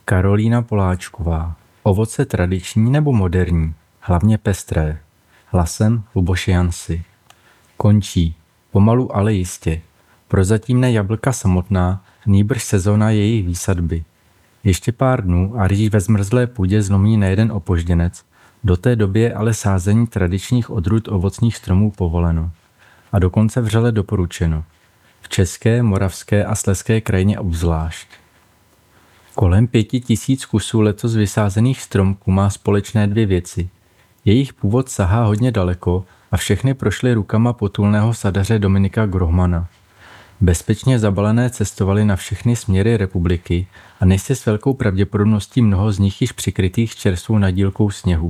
Karolína Poláčková. Ovoce tradiční nebo moderní? Hlavně pestré. Hlasem Luboše Jansy. Končí. Pomalu, ale jistě. Prozatím ne jablka samotná, nýbrž sezóna jejich výsadby. Ještě pár dnů a rýž ve zmrzlé půdě zlomí nejeden opožděnec. Do té doby je ale sázení tradičních odrůd ovocných stromů povoleno. A dokonce vřele doporučeno. V české, moravské a slezské krajině obzvlášť. Kolem 5000 kusů letos vysázených stromků má společné dvě věci. Jejich původ sahá hodně daleko a všechny prošly rukama potulného sadaře Dominika Grohmana. Bezpečně zabalené cestovali na všechny směry republiky a dnes je s velkou pravděpodobností mnoho z nich již přikrytých čerstvou nadílkou sněhu.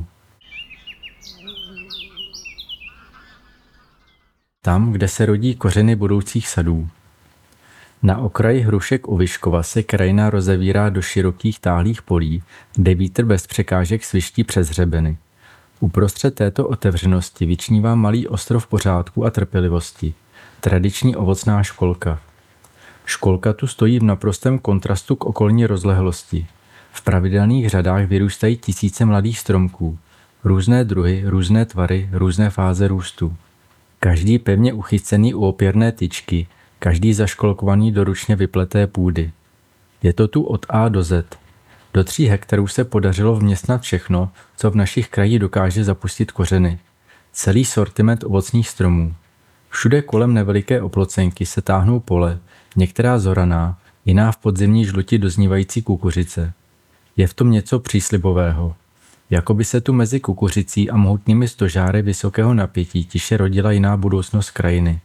Tam, kde se rodí kořeny budoucích sadů. Na okraji hrušek u Vyškova se krajina rozevírá do širokých táhlých polí, kde vítr bez překážek sviští přes hřebeny. Uprostřed této otevřenosti vyčnívá malý ostrov pořádku a trpělivosti. Tradiční ovocná školka. Školka tu stojí v naprostém kontrastu k okolní rozlehlosti. V pravidelných řadách vyrůstají tisíce mladých stromků. Různé druhy, různé tvary, různé fáze růstu. Každý pevně uchycený u opěrné tyčky, každý zaškolkovaný do ručně vypleté půdy. Je to tu od A do Z. Do 3 hektarů se podařilo vměstnat všechno, co v našich krajích dokáže zapustit kořeny. Celý sortiment ovocných stromů. Všude kolem neveliké oplocenky se táhnou pole, některá zoraná, jiná v podzimní žluti doznívající kukuřice. Je v tom něco příslibového. Jakoby se tu mezi kukuřicí a mohutnými stožáry vysokého napětí tiše rodila jiná budoucnost krajiny.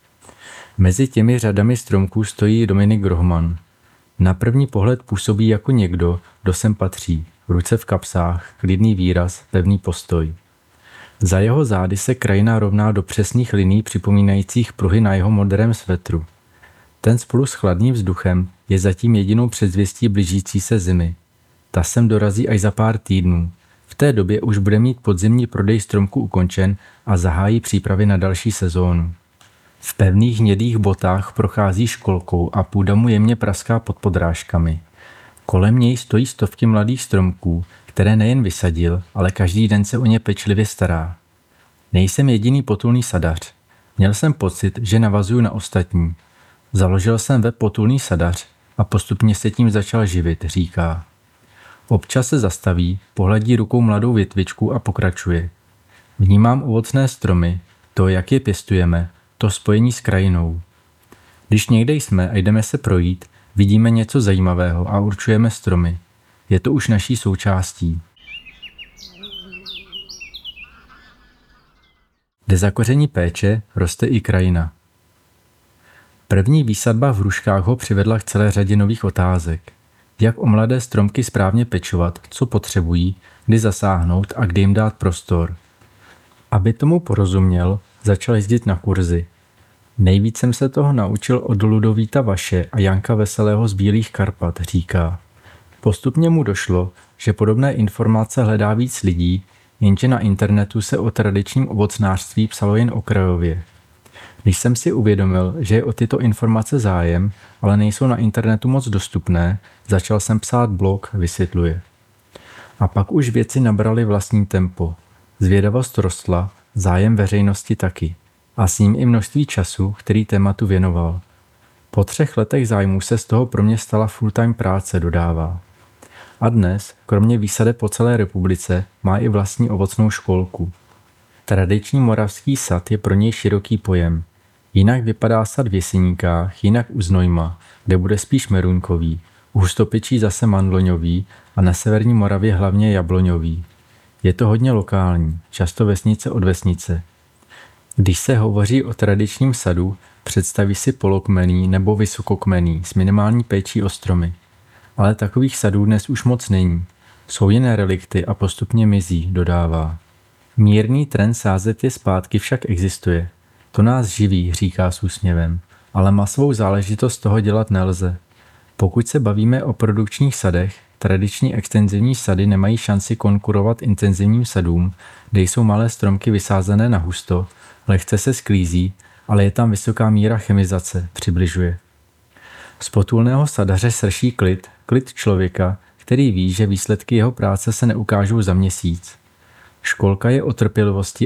Mezi těmi řadami stromků stojí Dominik Grohman. Na první pohled působí jako někdo, kdo sem patří. Ruce v kapsách, klidný výraz, pevný postoj. Za jeho zády se krajina rovná do přesných linií připomínajících pruhy na jeho modrém svetru. Ten spolu s chladným vzduchem je zatím jedinou předzvěstí blížící se zimy. Ta sem dorazí až za pár týdnů. V té době už bude mít podzimní prodej stromků ukončen a zahájí přípravy na další sezónu. V pevných hnědých botách prochází školkou a půda mu jemně praská pod podrážkami. Kolem něj stojí stovky mladých stromků, které nejen vysadil, ale každý den se o ně pečlivě stará. Nejsem jediný potulný sadař. Měl jsem pocit, že navazuju na ostatní. Založil jsem web Potulný sadař a postupně se tím začal živit, říká. Občas se zastaví, pohladí rukou mladou větvičku a pokračuje. Vnímám ovocné stromy, to, jak je pěstujeme, to spojení s krajinou. Když někde jsme a jdeme se projít, vidíme něco zajímavého a určujeme stromy. Je to už naší součástí. Kde zakoření péče roste i krajina. První výsadba v hruškách ho přivedla k celé řadě nových otázek. Jak o mladé stromky správně pečovat, co potřebují, kdy zasáhnout a kdy jim dát prostor. Aby tomu porozuměl, začal jezdit na kurzy. Nejvíc jsem se toho naučil od Ludovíta Vaše a Janka Veselého z Bílých Karpat, říká. Postupně mu došlo, že podobné informace hledá víc lidí, jenže na internetu se o tradičním ovocnářství psalo jen okrajově. Když jsem si uvědomil, že je o tyto informace zájem, ale nejsou na internetu moc dostupné, začal jsem psát blog, vysvětluje. A pak už věci nabraly vlastní tempo. Zvědavost rostla, zájem veřejnosti taky. A s ním i množství času, který tématu věnoval. Po 3 letech zájmu se z toho pro mě stala full-time práce, dodává. A dnes, kromě výsadeb po celé republice, má i vlastní ovocnou školku. Tradiční moravský sad je pro něj široký pojem. Jinak vypadá sad v Jeseníkách, jinak u Znojma, kde bude spíš meruňkový, u Hustopičí zase mandloňový a na severní Moravě hlavně jabloňový. Je to hodně lokální, často vesnice od vesnice. Když se hovoří o tradičním sadu, představí si polokmenný nebo vysokokmenný s minimální péčí o stromy. Ale takových sadů dnes už moc není. Jsou jiné relikty a postupně mizí, dodává. Mírný trend sázet je zpátky však existuje. To nás živí, říká s úsměvem, ale masovou záležitost toho dělat nelze. Pokud se bavíme o produkčních sadech, tradiční extenzivní sady nemají šanci konkurovat intenzivním sadům, kde jsou malé stromky vysázené na husto, lehce se sklízí, ale je tam vysoká míra chemizace, přibližuje. Z potulného sadaře srší klid člověka, který ví, že výsledky jeho práce se neukážou za měsíc. Školka je o trpělivosti